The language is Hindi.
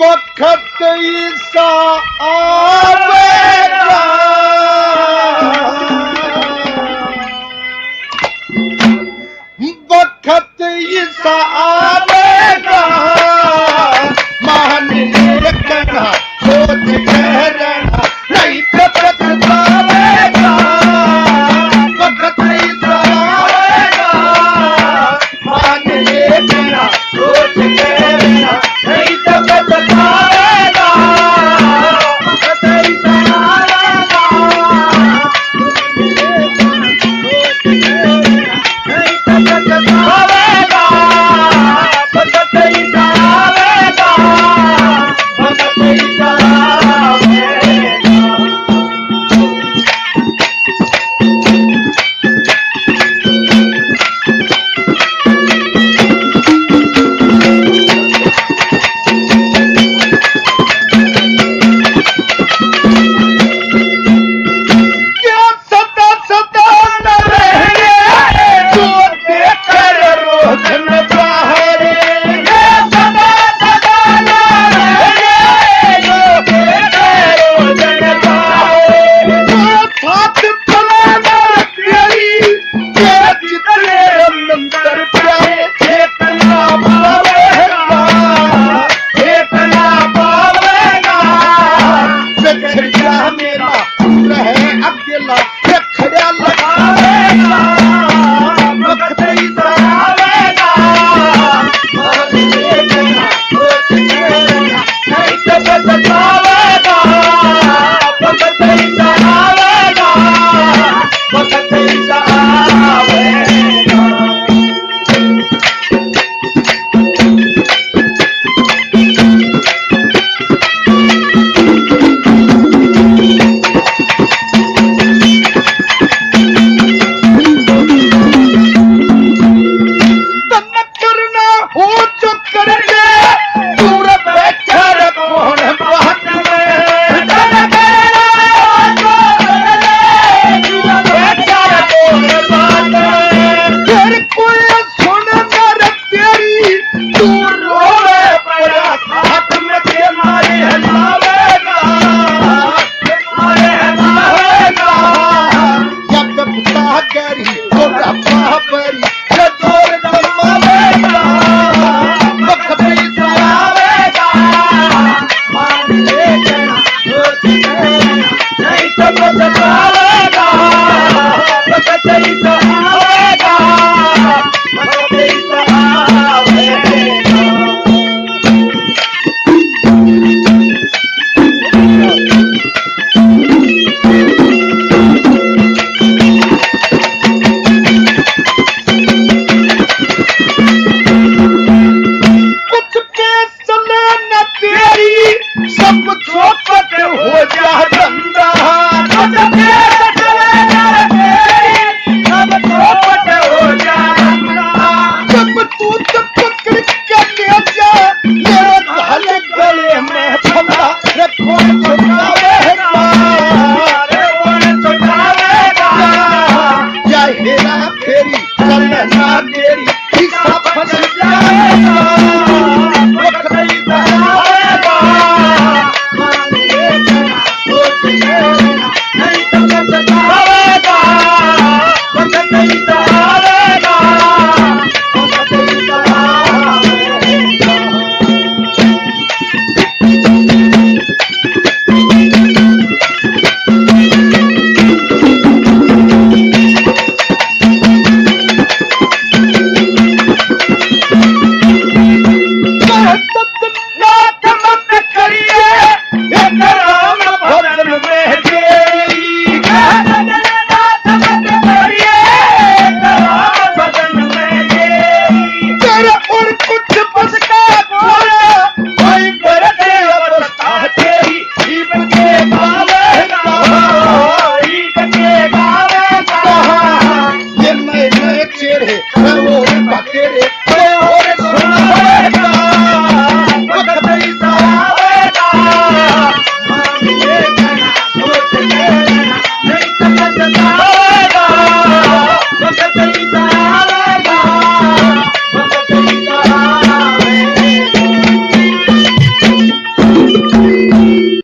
वक्त ईसा आवेगा, वक्त ईसा आवेगा, मान लेना सोच के रहना नहीं तो पछतावेगा। वक्त ईसा आवेगा, मान लेना सोच के रहना नहीं तो पछतावेगा। वक्त ईसा आवेगा, सोच के रहना नहीं तो पछतावेगा। वक्त ईसा आवेगा, वक्त ईसा आवेगा। ये सदा सदा न रहे जो देखकर रोशन बहारे। ये सदा सदा न रहे जो देखकर रोशन बहारे। वो साथ चलाना तेरी ये जितने मंदिर प्यारे चेतना पावेगा, चेतना पावेगा। बिछड़ जा मेरा रहे अकेला ये खड़ा लगावेगा। वक्त ईसा आवेगा, मान लेना सोच के रहना नहीं तो पछतावेगा। वक्त ईसा आवेगा, वक्त ईसा आवेगा। तन करना हो जो करके दूर बैठकर कौन बात में। तन करना हो जो करके दूर बैठकर कौन बात में। फिर कोई सुन कर तेरी तू रोवे पड़ा हाथ में के मारे हलावेगा, मारे हलावेगा। जब पिता गरी तो बाबरी ये जोर जमावेगा। वक्त ईसा आवेगा, मान लेना सोच के रहना नहीं तो पछतावेगा। वक्त ईसा आवेगा, वक्त ईसा आवेगा। कुछ के चले न तेरी सब चौपट हो जा धंधा। कुछ के चले न तेरी सब चौपट हो जा धंधा। जब तू पकड़ के ले जा मेरे ढाल गले में फंदा रे कौन छुड़ावेगा, रे कौन छुड़ावेगा। या हेरा फेरी चलना तेरी ईसा फंस जाएगा। वक्त ईसा आवेगा, रे